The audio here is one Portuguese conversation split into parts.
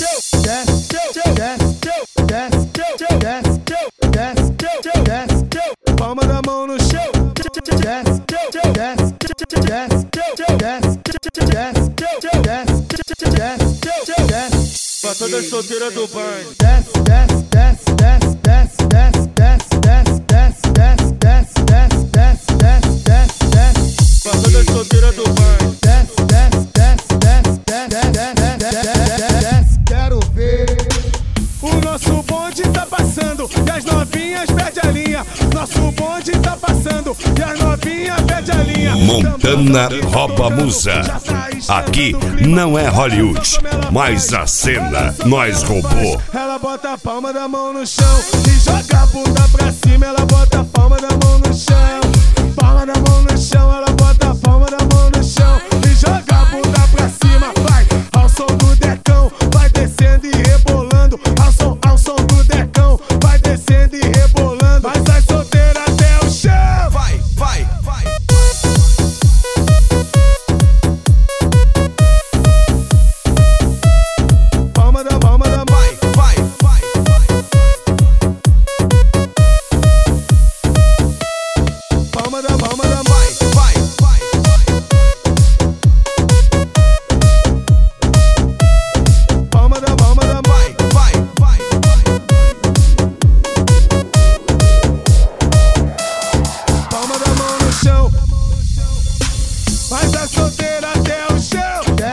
Palma da mão no chão. Pra todas solteiras do banho. Pra todas solteiras do banho. Quero ver. O nosso bonde tá passando e as novinhas perde a linha. Nosso bonde tá passando e as novinhas perde a linha. Montana rouba musa. Aqui não é Hollywood, mas a cena nós roubou. Ela bota a palma da mão no chão e joga a bunda pra cima. Ela bota a palma da mão no chão. Palma da mão no chão, ela bota a palma da mão no chão e joga a bunda pra cima. Vai ao som do decão, vai descendo e rebolando. Ao som do decão, vai descendo e rebolando. Vai sai solteira até o chão. Vai, vai, vai. Palma da vai, vai, vai, vai. Palma da vai, vai, vai, vai. Palma da vai, vai, vai, vai. Palma da mão no chão. Vai sai solteira até o chão.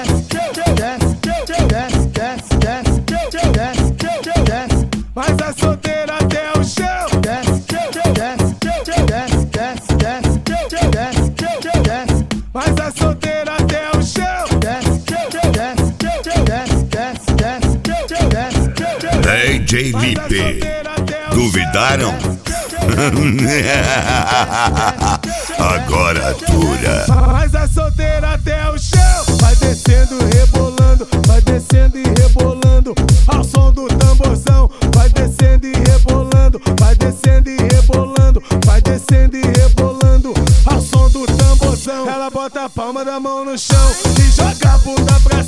Vai sai solteira até o chão. Vai sai solteira até o chão. DJ Lipe, duvidaram? Agora dura. Vai sai solteira até o chão. Vai descendo e rebolando, vai descendo e rebolando. Ao som do tamborzão, vai descendo e rebolando, vai descendo e rebolando, vai descendo e rebolando. Ao som do tamborzão, ela bota a palma da mão no chão e joga a bunda pra